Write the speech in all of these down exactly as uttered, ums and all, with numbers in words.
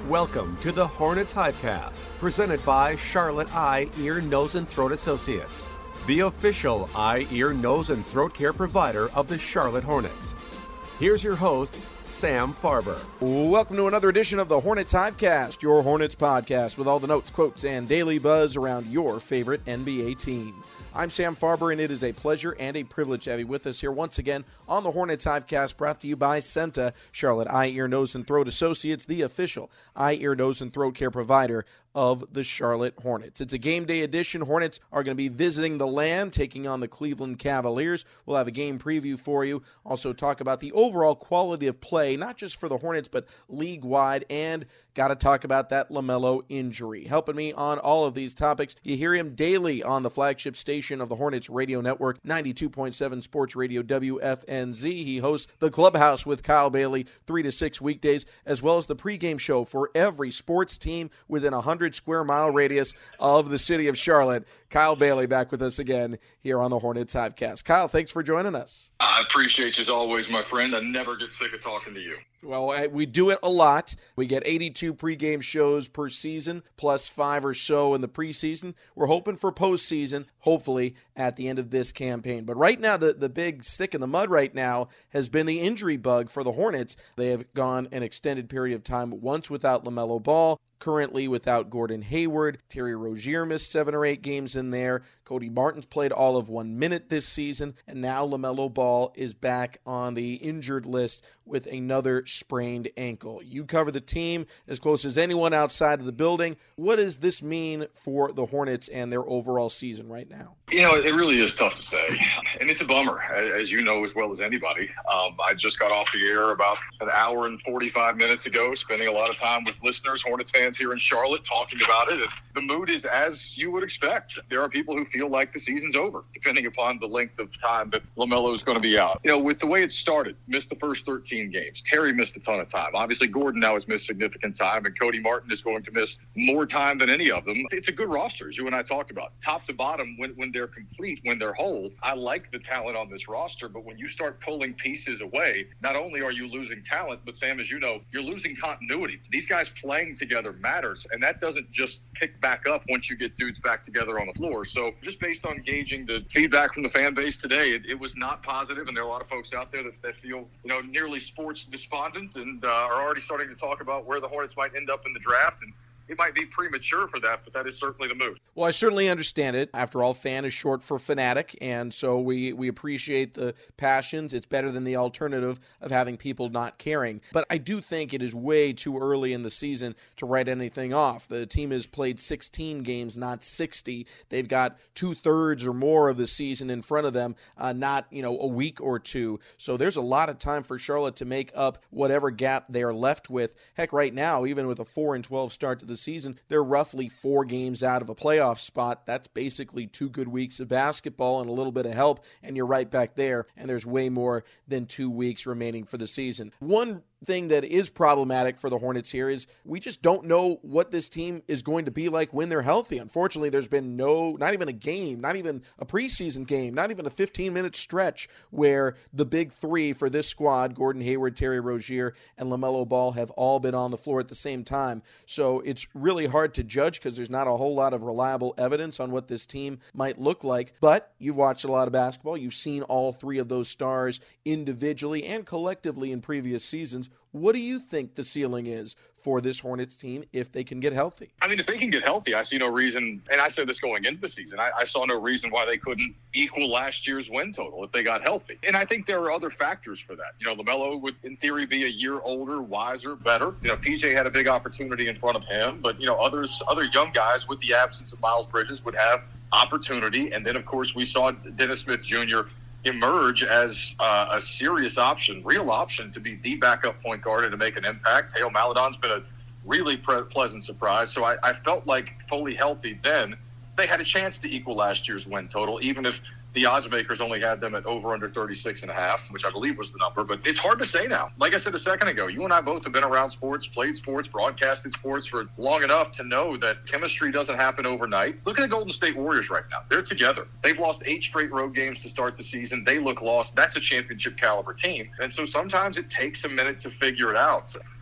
Welcome to the Hornets Hivecast, presented by Charlotte Eye, Ear, Nose, and Throat Associates, the official eye, ear, nose, and throat care provider of the Charlotte Hornets. Here's your host, Sam Farber. Welcome to another edition of the Hornets Hivecast, your Hornets podcast with all the notes, quotes, and daily buzz around your favorite N B A team. I'm Sam Farber, and it is a pleasure and a privilege to have you with us here once again on the Hornets Hivecast, brought to you by CENTA, Charlotte Eye, Ear, Nose, and Throat Associates, the official eye, ear, nose, and throat care provider of the Charlotte Hornets. It's a game day edition. Hornets are going to be visiting the land, taking on the Cleveland Cavaliers. We'll have a game preview for you. Also talk about the overall quality of play, not just for the Hornets, but league-wide, and got to talk about that LaMelo injury. Helping me on all of these topics, you hear him daily on the flagship station of the Hornets radio network, ninety-two point seven Sports Radio W F N Z. He hosts The Clubhouse with Kyle Bailey, three to six weekdays, as well as the pregame show for every sports team within a one hundred square mile radius of the city of Charlotte. Kyle Bailey back with us again here on the Hornets Hivecast. Kyle, thanks for joining us. I appreciate you as always, my friend. I never get sick of talking to you. Well, we do it a lot. We get eighty-two pregame shows per season, plus five or so in the preseason. We're hoping for postseason, hopefully, at the end of this campaign. But right now, the, the big stick in the mud right now has been the injury bug for the Hornets. They have gone an extended period of time, once without LaMelo Ball, currently without Gordon Hayward. Terry Rozier missed seven or eight games in there. Cody Martin's played all of one minute this season. And now LaMelo Ball is back on the injured list with another sprained ankle. You cover the team as close as anyone outside of the building. What does this mean for the Hornets and their overall season right now? You know, it really is tough to say. And it's a bummer, as you know as well as anybody. Um, I just got off the air about an hour and forty-five minutes ago, spending a lot of time with listeners, Hornets fans here in Charlotte, talking about it. And the mood is as you would expect. There are people who feel like the season's over, depending upon the length of time that LaMelo is going to be out. You know, with the way it started, missed the first thirteen games. Terry missed a ton of time. Obviously, Gordon now has missed significant time, and Cody Martin is going to miss more time than any of them. It's a good roster, as you and I talked about. Top to bottom, when, when they're complete, when they're whole, I like the talent on this roster, but when you start pulling pieces away, not only are you losing talent, but Sam, as you know, you're losing continuity. These guys playing together matters, and that doesn't just pick back up once you get dudes back together on the floor. So just based on gauging the feedback from the fan base today, it, it was not positive, and there are a lot of folks out there that, that feel, you know, nearly sports despondent and uh, are already starting to talk about where the Hornets might end up in the draft. And it might be premature for that, but that is certainly the move. Well, I certainly understand it. After all, fan is short for fanatic, and so we, we appreciate the passions. It's better than the alternative of having people not caring. But I do think it is way too early in the season to write anything off. The team has played sixteen games, not sixty. They've got two-thirds or more of the season in front of them, uh, not, you know, a week or two. So there's a lot of time for Charlotte to make up whatever gap they are left with. Heck, right now, even with a four and twelve start to the season, they're roughly four games out of a playoff spot. That's basically two good weeks of basketball and a little bit of help, and you're right back there, and there's way more than two weeks remaining for the season. One thing that is problematic for the Hornets here is we just don't know what this team is going to be like when they're healthy. Unfortunately, there's been no, not even a game, not even a preseason game, not even a fifteen-minute stretch where the big three for this squad, Gordon Hayward, Terry Rozier, and LaMelo Ball, have all been on the floor at the same time. So it's really hard to judge because there's not a whole lot of reliable evidence on what this team might look like. But you've watched a lot of basketball. You've seen all three of those stars individually and collectively in previous seasons. What do you think the ceiling is for this Hornets team if they can get healthy? I mean, if they can get healthy, I see no reason, and I said this going into the season, I, I saw no reason why they couldn't equal last year's win total if they got healthy. And I think there are other factors for that. You know, LaMelo would, in theory, be a year older, wiser, better. You know, P J had a big opportunity in front of him, but, you know, others, other young guys with the absence of Miles Bridges would have opportunity. And then, of course, we saw Dennis Smith Junior emerge as uh, a serious option, real option to be the backup point guard and to make an impact. Theo Maledon's been a really pre- pleasant surprise. So I, I felt like fully healthy then, they had a chance to equal last year's win total, even if the odds makers only had them at over under thirty-six and a half, which I believe was the number. But it's hard to say now. Like I said a second ago, you and I both have been around sports, played sports, broadcasted sports for long enough to know that chemistry doesn't happen overnight. Look at the Golden State Warriors right now. They're together. They've lost eight straight road games to start the season. They look lost. That's a championship caliber team. And so sometimes it takes a minute to figure it out.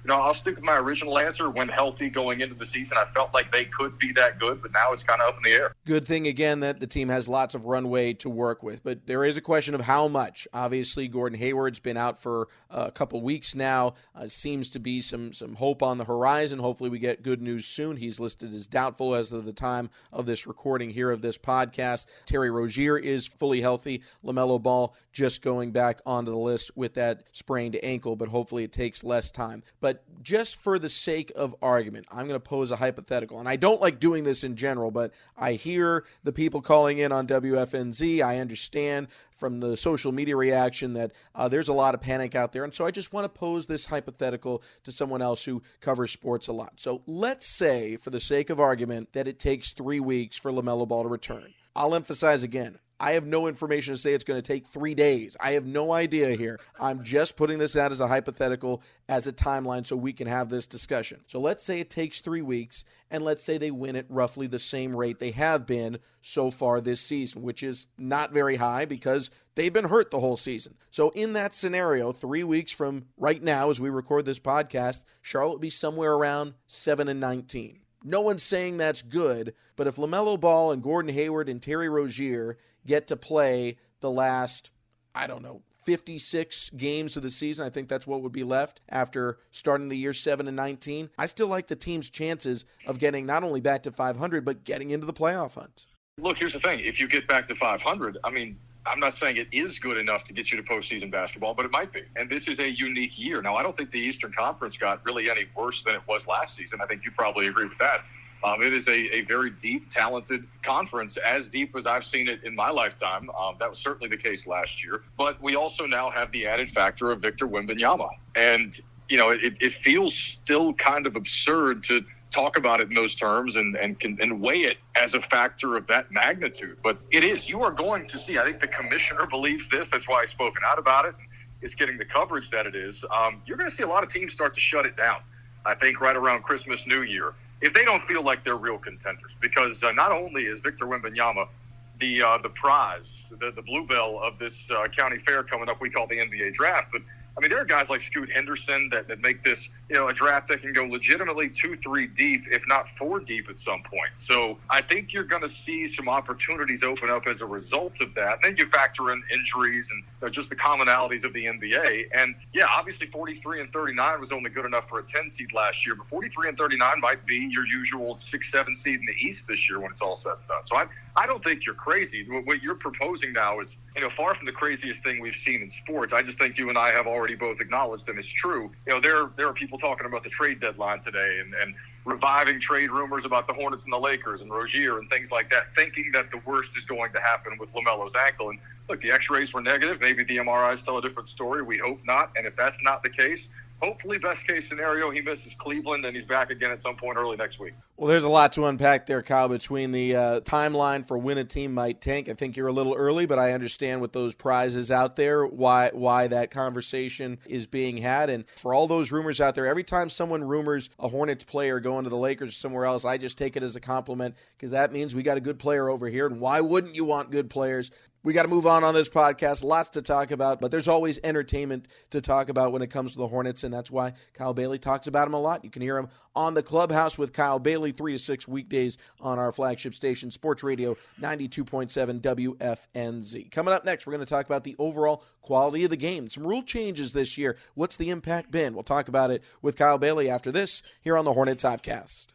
you know, I'll stick with my original answer. When healthy going into the season, I felt like they could be that good, but now it's kind of up in the air. Good thing, again, that the team has lots of runway to work with, but there is a question of how much. Obviously, Gordon Hayward's been out for a couple weeks now. Uh, seems to be some, some hope on the horizon. Hopefully we get good news soon. He's listed as doubtful as of the time of this recording here of this podcast. Terry Rozier is fully healthy. LaMelo Ball just going back onto the list with that sprained ankle, but hopefully it takes less time. But just for the sake of argument, I'm going to pose a hypothetical. And I don't like doing this in general, but I hear the people calling in on W F N Z. I understand from the social media reaction that uh, there's a lot of panic out there. And so I just want to pose this hypothetical to someone else who covers sports a lot. So let's say, for the sake of argument, that it takes three weeks for LaMelo Ball to return. I'll emphasize again, I have no information to say it's going to take three days. I have no idea here. I'm just putting this out as a hypothetical, as a timeline, so we can have this discussion. So let's say it takes three weeks, and let's say they win at roughly the same rate they have been so far this season, which is not very high because they've been hurt the whole season. So in that scenario, three weeks from right now, as we record this podcast, Charlotte will be somewhere around seven and nineteen. No one's saying that's good, but if LaMelo Ball and Gordon Hayward and Terry Rozier get to play the last, I don't know, fifty-six games of the season, I think that's what would be left after starting the year seven and nineteen. I still like the team's chances of getting not only back to five hundred, but getting into the playoff hunt. Look, here's the thing. If you get back to five hundred, I mean, I'm not saying it is good enough to get you to postseason basketball, but it might be. And this is a unique year. Now, I don't think the Eastern Conference got really any worse than it was last season. I think you probably agree with that. Um, it is a, a very deep, talented conference, as deep as I've seen it in my lifetime. Um, that was certainly the case last year. But we also now have the added factor of Victor Wembanyama. And, you know, it, it feels still kind of absurd to talk about it in those terms and, and, and weigh it as a factor of that magnitude. But it is. You are going to see, I think the commissioner believes this. That's why he's spoken out about it. It's getting the coverage that it is. Um, you're going to see a lot of teams start to shut it down, I think, right around Christmas, New Year, if they don't feel like they're real contenders. Because uh, not only is Victor Wembanyama the uh, the prize, the, the bluebell of this uh, county fair coming up we call the N B A draft, but I mean, there are guys like Scoot Henderson that, that make this, you know, a draft that can go legitimately two, three deep, if not four deep at some point. So I think you're going to see some opportunities open up as a result of that. And then you factor in injuries and you know, just the commonalities of the N B A. And, yeah, obviously forty-three and thirty-nine was only good enough for a ten seed last year, but forty-three and thirty-nine might be your usual six, seven seed in the East this year when it's all said and done. So I, I don't think you're crazy. What you're proposing now is, you know, far from the craziest thing we've seen in sports. I just think you and I have already both acknowledged, and it's true. You know, there there are people talking about the trade deadline today and, and reviving trade rumors about the Hornets and the Lakers and Rozier and things like that, thinking that the worst is going to happen with LaMelo's ankle. And look, the x-rays were negative. Maybe the M R Is tell a different story. We hope not. And if that's not the case, hopefully, best case scenario, he misses Cleveland and he's back again at some point early next week. Well, there's a lot to unpack there, Kyle, between the uh, timeline for when a team might tank. I think you're a little early, but I understand with those prizes out there, why why that conversation is being had. And for all those rumors out there, every time someone rumors a Hornets player going to the Lakers or somewhere else, I just take it as a compliment because that means we got a good player over here. And why wouldn't you want good players? We got to move on on this podcast. Lots to talk about, but there's always entertainment to talk about when it comes to the Hornets, and that's why Kyle Bailey talks about them a lot. You can hear him on the Clubhouse with Kyle Bailey, three to six weekdays on our flagship station, Sports Radio ninety-two point seven W F N Z. Coming up next, we're going to talk about the overall quality of the game. Some rule changes this year. What's the impact been? We'll talk about it with Kyle Bailey after this here on the Hornets Podcast.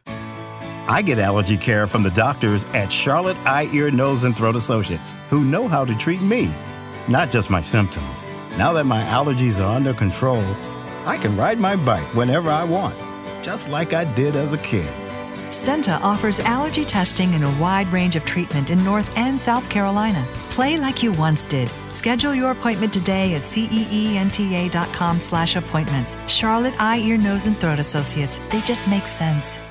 I get allergy care from the doctors at Charlotte Eye, Ear, Nose, and Throat Associates, who know how to treat me, not just my symptoms. Now that my allergies are under control, I can ride my bike whenever I want, just like I did as a kid. Senta offers allergy testing and a wide range of treatment in North and South Carolina. Play like you once did. Schedule your appointment today at ceenta.com slash appointments. Charlotte Eye, Ear, Nose, and Throat Associates. They just make sense.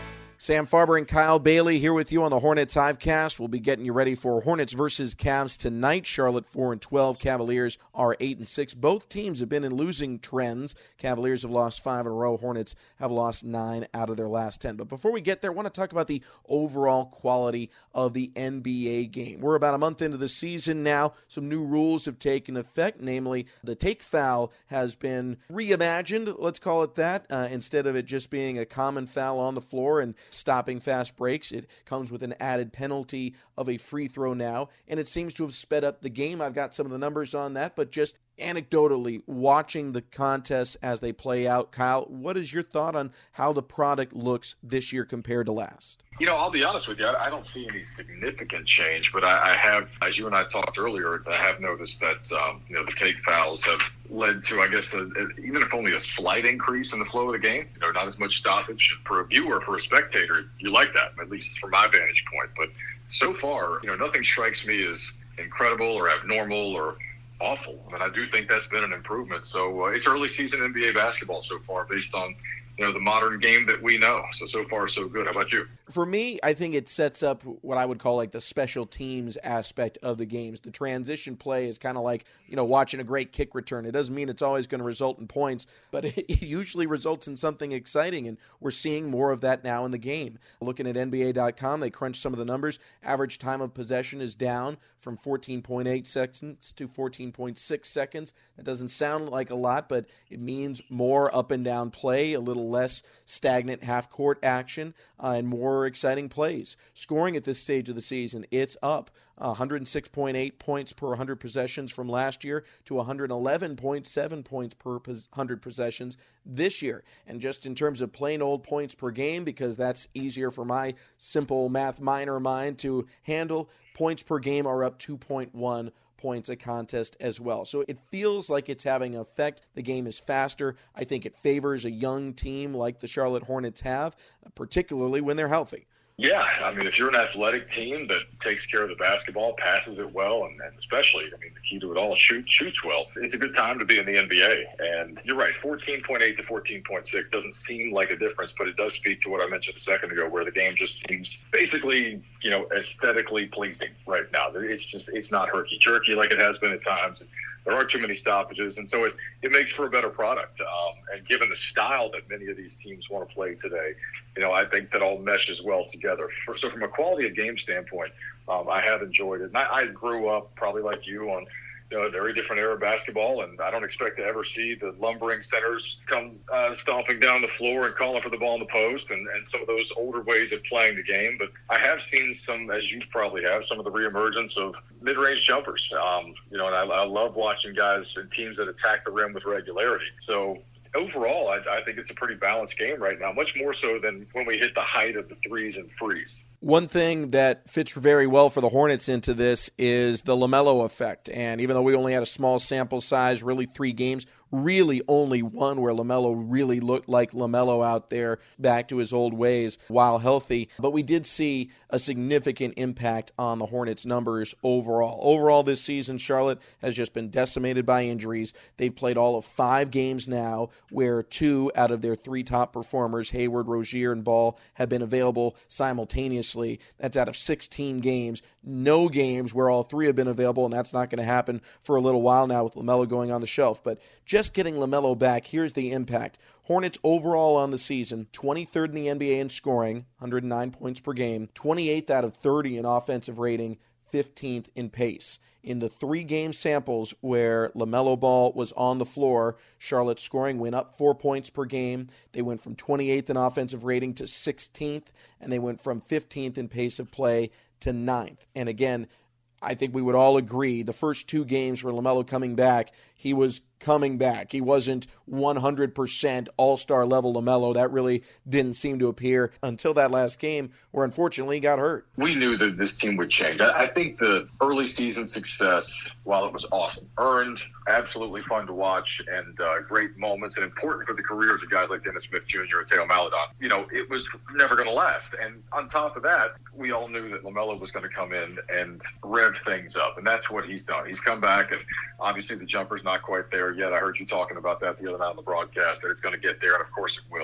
Sam Farber and Kyle Bailey here with you on the Hornets Hivecast. We'll be getting you ready for Hornets versus Cavs tonight. Charlotte four and twelve, Cavaliers are eight and six. Both teams have been in losing trends. Cavaliers have lost five in a row. Hornets have lost nine out of their last ten. But before we get there, I want to talk about the overall quality of the N B A game. We're about a month into the season now. Some new rules have taken effect, namely the take foul has been reimagined, let's call it that. Uh, instead of it just being a common foul on the floor and stopping fast breaks, it comes with an added penalty of a free throw now, and it seems to have sped up the game. I've got some of the numbers on that, but just anecdotally, watching the contests as they play out, Kyle, what is your thought on how the product looks this year compared to last? You know, I'll be honest with you, I don't see any significant change, but I, I have, as you and I talked earlier, I have noticed that, um, you know, the take fouls have led to, I guess, a, a, even if only a slight increase in the flow of the game, you know, not as much stoppage. For a viewer, for a spectator, you like that, at least from my vantage point. But so far, you know, nothing strikes me as incredible or abnormal or awful. I mean, I do think that's been an improvement. So uh, it's early season N B A basketball so far based on, you know, the modern game that we know. So, so far, so good. How about you? For me, I think it sets up what I would call like the special teams aspect of the games. The transition play is kind of like, you know, watching a great kick return. It doesn't mean it's always going to result in points, but it usually results in something exciting, and we're seeing more of that now in the game. Looking at N B A dot com, they crunched some of the numbers. Average time of possession is down from fourteen point eight seconds to fourteen point six seconds. That doesn't sound like a lot, but it means more up and down play, a little less stagnant half-court action, uh, and more exciting plays. Scoring at this stage of the season, it's up one hundred six point eight points per one hundred possessions from last year to one hundred eleven point seven points per one hundred possessions this year. And just in terms of plain old points per game, because that's easier for my simple math minor mind to handle, points per game are up two point one points a contest as well. So it feels like it's having an effect. The game is faster. I think it favors a young team like the Charlotte Hornets have, particularly when they're healthy. Yeah, I mean, if you're an athletic team that takes care of the basketball, passes it well, and, and especially, I mean, the key to it all, shoot, shoots well, it's a good time to be in the N B A. And you're right, fourteen point eight to fourteen point six doesn't seem like a difference, but it does speak to what I mentioned a second ago, where the game just seems basically, you know, aesthetically pleasing right now. It's just, it's not herky-jerky like it has been at times. There aren't too many stoppages, and so it, it makes for a better product. Um, and given the style that many of these teams want to play today, you know, I think that all meshes well together. For, so from a quality of game standpoint, um, I have enjoyed it. And I, I grew up, probably like you, on, you know, a very different era of basketball, and I don't expect to ever see the lumbering centers come uh, stomping down the floor and calling for the ball in the post and, and some of those older ways of playing the game. But I have seen some, as you probably have, some of the reemergence of mid-range jumpers. Um, you know, and I, I love watching guys and teams that attack the rim with regularity. So overall, I, I think it's a pretty balanced game right now, much more so than when we hit the height of the threes and frees. One thing that fits very well for the Hornets into this is the LaMelo effect. And even though we only had a small sample size, really three games, really only one where LaMelo really looked like LaMelo out there back to his old ways while healthy. But we did see a significant impact on the Hornets' numbers overall. Overall this season, Charlotte has just been decimated by injuries. They've played all of five games now where two out of their three top performers, Hayward, Rozier, and Ball, have been available simultaneously. That's out of sixteen games. No games where all three have been available, and that's not going to happen for a little while now with LaMelo going on the shelf. But just getting LaMelo back, here's the impact. Hornets overall on the season, twenty-third in the N B A in scoring, one hundred nine points per game, twenty-eighth out of thirty in offensive rating, fifteenth in pace. In the three-game samples where LaMelo Ball was on the floor, Charlotte's scoring went up four points per game. They went from twenty-eighth in offensive rating to sixteenth, and they went from fifteenth in pace of play to ninth. And again, I think we would all agree the first two games for LaMelo coming back, he was coming back. He wasn't one hundred percent all-star level LaMelo. That really didn't seem to appear until that last game where unfortunately he got hurt. We knew that this team would change. I think the early season success, while it was awesome, earned, absolutely fun to watch, and uh, great moments, and important for the careers of guys like Dennis Smith Junior and Theo Maledon, you know, it was never going to last. And on top of that, we all knew that LaMelo was going to come in and rev things up, and that's what he's done. He's come back, and obviously the jumper's not quite there yet. I heard you talking about that the other night on the broadcast, that it's going to get there, and of course it will.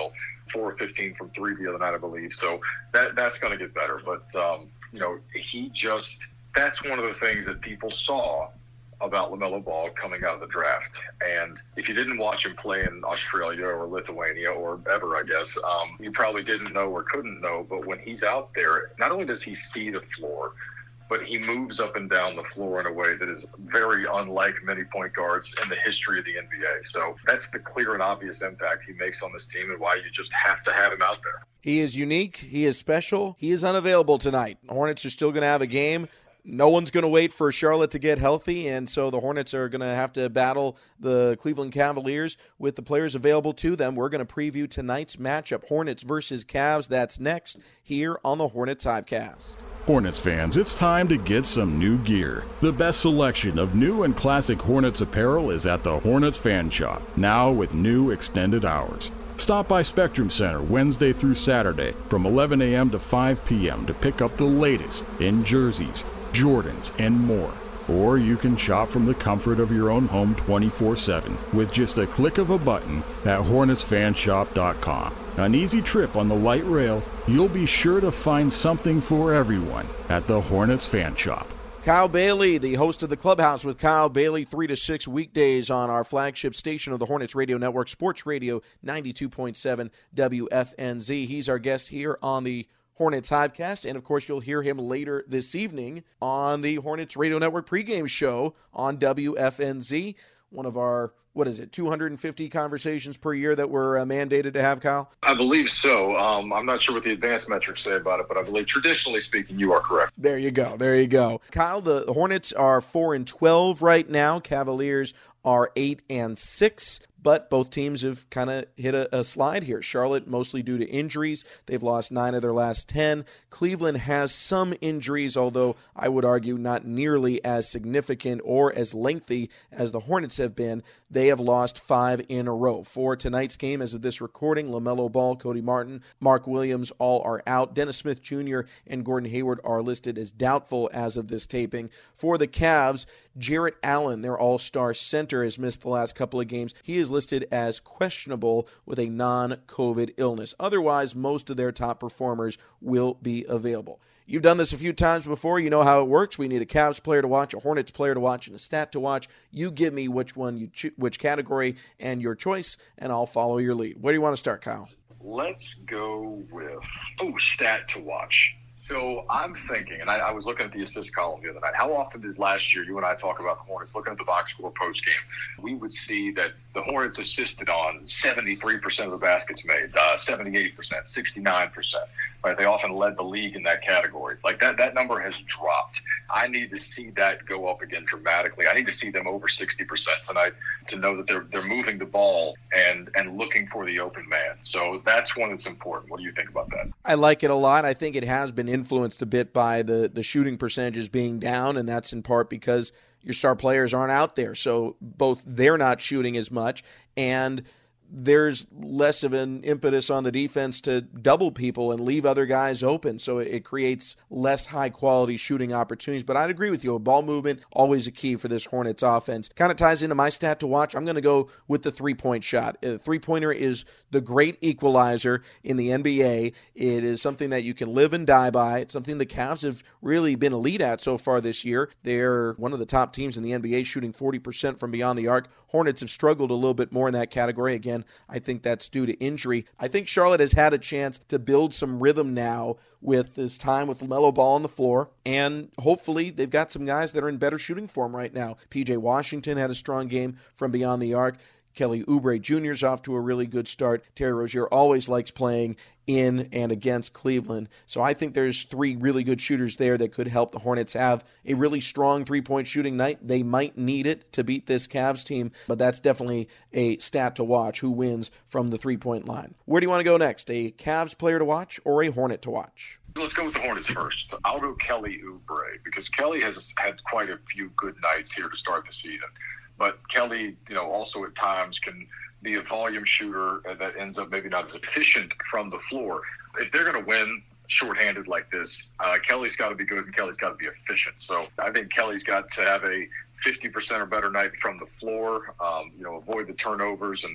four of fifteen from three the other night, I believe. So that that's going to get better. But, um, you know, he just – that's one of the things that people saw about LaMelo Ball coming out of the draft. And if you didn't watch him play in Australia or Lithuania or ever, I guess, um, you probably didn't know or couldn't know. But when he's out there, not only does he see the floor, but he moves up and down the floor in a way that is very unlike many point guards in the history of the N B A. So that's the clear and obvious impact he makes on this team and why you just have to have him out there. He is unique. He is special. He is unavailable tonight. Hornets are still going to have a game. No one's going to wait for Charlotte to get healthy, and so the Hornets are going to have to battle the Cleveland Cavaliers with the players available to them. We're going to preview tonight's matchup, Hornets versus Cavs. That's next here on the Hornets Hivecast. Hornets fans, it's time to get some new gear. The best selection of new and classic Hornets apparel is at the Hornets Fan Shop, now with new extended hours. Stop by Spectrum Center Wednesday through Saturday from eleven a.m. to five p.m. to pick up the latest in jerseys, Jordans, and more. Or you can shop from the comfort of your own home twenty-four seven with just a click of a button at hornets fan shop dot com. An easy trip on the light rail, you'll be sure to find something for everyone at the Hornets Fan Shop. Kyle Bailey, the host of the Clubhouse with Kyle Bailey, three to six weekdays on our flagship station of the Hornets Radio Network, Sports Radio ninety-two point seven W F N Z. He's our guest here on the Hornets Hivecast, and of course you'll hear him later this evening on the Hornets Radio Network pregame show on W F N Z. One of our, what is it, two hundred fifty conversations per year that we're uh, mandated to have, Kyle? I believe so. Um, I'm not sure what the advanced metrics say about it, but I believe traditionally speaking, you are correct. There you go. There you go. Kyle, the Hornets are four and twelve right now. Cavaliers are eight and six. But both teams have kind of hit a, a slide here. Charlotte, mostly due to injuries. They've lost nine of their last ten. Cleveland has some injuries, although I would argue not nearly as significant or as lengthy as the Hornets have been. They have lost five in a row. For tonight's game, as of this recording, LaMelo Ball, Cody Martin, Mark Williams, all are out. Dennis Smith Junior and Gordon Hayward are listed as doubtful as of this taping. For the Cavs, Jarrett Allen, their all-star center, has missed the last couple of games. He is listed as questionable with a non-COVID illness. Otherwise, most of their top performers will be available. You've done this a few times before. You know how it works. We need a Cavs player to watch, a Hornets player to watch, and a stat to watch. You give me which one, you cho- which category, and your choice, and I'll follow your lead. Where do you want to start, Kyle? Let's go with, oh, stat to watch. So I'm thinking, and I, I was looking at the assist column the other night, how often did last year you and I talk about the Hornets, looking at the box score post game, we would see that the Hornets assisted on seventy-three percent of the baskets made, uh, seventy-eight percent, sixty-nine percent. Right? They often led the league in that category. Like that, that number has dropped. I need to see that go up again dramatically. I need to see them over sixty percent tonight to know that they're they're moving the ball and and looking for the open man. So that's one that's important. What do you think about that? I like it a lot. I think it has been influenced a bit by the, the shooting percentages being down, and that's in part because your star players aren't out there. So both they're not shooting as much, and there's less of an impetus on the defense to double people and leave other guys open. So it creates less high-quality shooting opportunities. But I'd agree with you. Ball movement, always a key for this Hornets offense. Kind of ties into my stat to watch. I'm going to go with the three-point shot. A three-pointer is the great equalizer in the N B A. It is something that you can live and die by. It's something the Cavs have really been elite at so far this year. They're one of the top teams in the N B A, shooting forty percent from beyond the arc. Hornets have struggled a little bit more in that category. Again, I think that's due to injury. I think Charlotte has had a chance to build some rhythm now with this time with LaMelo Ball on the floor, and hopefully they've got some guys that are in better shooting form right now. P J Washington had a strong game from beyond the arc. Kelly Oubre Junior is off to a really good start. Terry Rozier always likes playing in and against Cleveland. So I think there's three really good shooters there that could help the Hornets have a really strong three-point shooting night. They might need it to beat this Cavs team, but that's definitely a stat to watch, who wins from the three-point line. Where do you want to go next? A Cavs player to watch or a Hornet to watch? Let's go with the Hornets first. I'll go Kelly Oubre because Kelly has had quite a few good nights here to start the season. But Kelly, you know, also at times can be a volume shooter that ends up maybe not as efficient from the floor. If they're going to win shorthanded like this, uh, Kelly's got to be good and Kelly's got to be efficient. So I think Kelly's got to have a fifty percent or better night from the floor, um, you know, avoid the turnovers and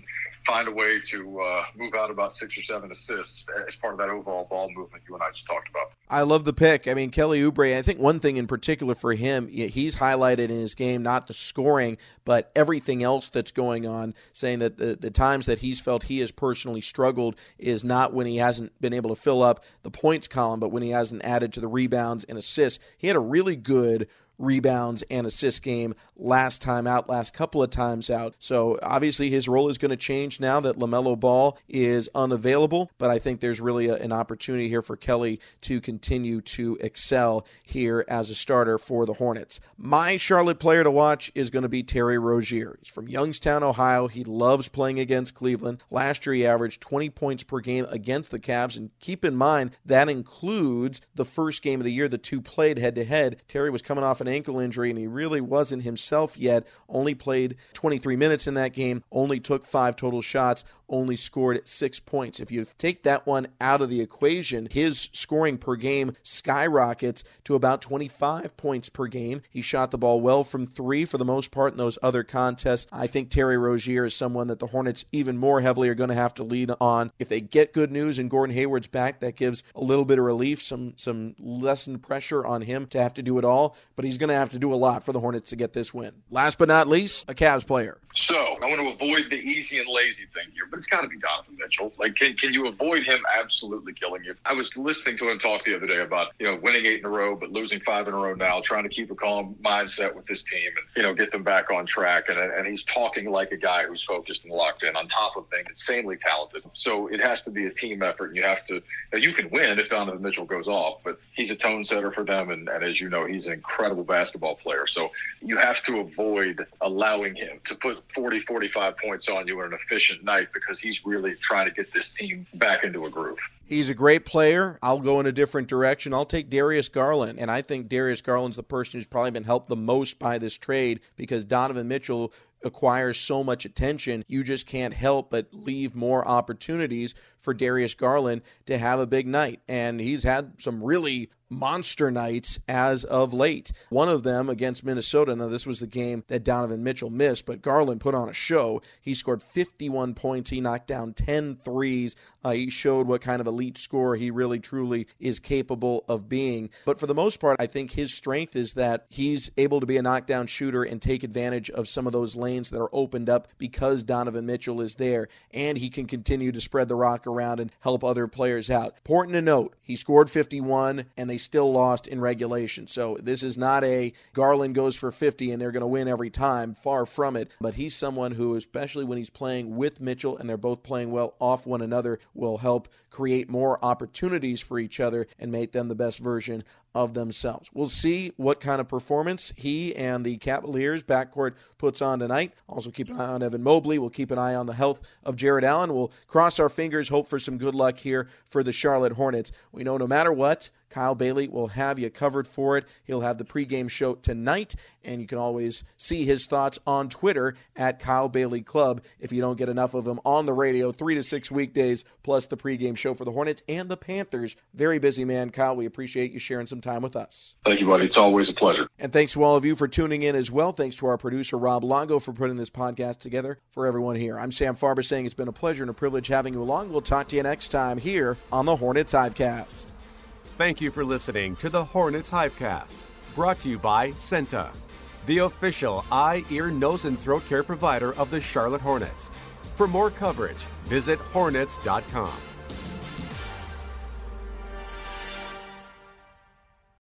find a way to uh, move out about six or seven assists as part of that overall ball movement you and I just talked about. I love the pick. I mean, Kelly Oubre, I think one thing in particular for him, he's highlighted in his game, not the scoring, but everything else that's going on, saying that the, the times that he's felt he has personally struggled is not when he hasn't been able to fill up the points column, but when he hasn't added to the rebounds and assists. He had a really good rebounds and assist game last time out, last couple of times out. So obviously his role is going to change now that LaMelo Ball is unavailable, but I think there's really a, an opportunity here for Kelly to continue to excel here as a starter for the Hornets. My Charlotte player to watch is going to be Terry Rozier. He's from Youngstown, Ohio. He loves playing against Cleveland. Last year he averaged twenty points per game against the Cavs, and keep in mind that includes the first game of the year the two played head-to-head. Terry was coming off an ankle injury, and he really wasn't himself yet. Only played twenty-three minutes in that game, only took five total shots, only scored six points. If you take that one out of the equation, his scoring per game skyrockets to about twenty-five points per game. He shot the ball well from three for the most part in those other contests. I think Terry Rozier is someone that the Hornets even more heavily are going to have to lean on. If they get good news and Gordon Hayward's back, that gives a little bit of relief, some some lessened pressure on him to have to do it all, but he's going to have to do a lot for the Hornets to get this win. Last but not least, a Cavs player. So I want to avoid the easy and lazy thing here, but it's got to be Donovan Mitchell. Like, can can you avoid him absolutely killing you? I was listening to him talk the other day about, you know, winning eight in a row, but losing five in a row now, trying to keep a calm mindset with this team and, you know, get them back on track. And, and he's talking like a guy who's focused and locked in, on top of being insanely talented. So it has to be a team effort, and you have to, you can win if Donovan Mitchell goes off, but he's a tone setter for them. And, and as you know, he's an incredible basketball player. So you have to avoid allowing him to put forty, forty-five points on you in an efficient night, because he's really trying to get this team back into a groove. He's a great player. I'll go in a different direction. I'll take Darius Garland, and I think Darius Garland's the person who's probably been helped the most by this trade, because Donovan Mitchell acquires so much attention. You just can't help but leave more opportunities for Darius Garland to have a big night. And he's had some really monster nights as of late. One of them against Minnesota. Now, this was the game that Donovan Mitchell missed, but Garland put on a show. He scored fifty-one points. He knocked down ten threes. Uh, he showed what kind of elite scorer he really, truly is capable of being. But for the most part, I think his strength is that he's able to be a knockdown shooter and take advantage of some of those lanes that are opened up because Donovan Mitchell is there, and he can continue to spread the rock around and help other players out. Important to note, he scored fifty-one, and they still lost in regulation. So this is not a Garland goes for fifty and they're going to win every time. Far from it. But he's someone who, especially when he's playing with Mitchell and they're both playing well off one another, will help create more opportunities for each other and make them the best version of themselves. We'll see what kind of performance he and the Cavaliers backcourt puts on tonight. Also keep an eye on Evan Mobley. We'll keep an eye on the health of Jarrett Allen. We'll cross our fingers, hope for some good luck here for the Charlotte Hornets. We know no matter what, Kyle Bailey will have you covered for it. He'll have the pregame show tonight, and you can always see his thoughts on Twitter at Kyle Bailey Club if you don't get enough of him on the radio, three to six weekdays, plus the pregame show for the Hornets and the Panthers. Very busy man, Kyle. We appreciate you sharing some time with us. Thank you, buddy. It's always a pleasure. And thanks to all of you for tuning in as well. Thanks to our producer, Rob Longo, for putting this podcast together for everyone here. I'm Sam Farber saying it's been a pleasure and a privilege having you along. We'll talk to you next time here on the Hornets Hivecast. Thank you for listening to the Hornets Hivecast, brought to you by Senta, the official eye, ear, nose, and throat care provider of the Charlotte Hornets. For more coverage, visit hornets dot com.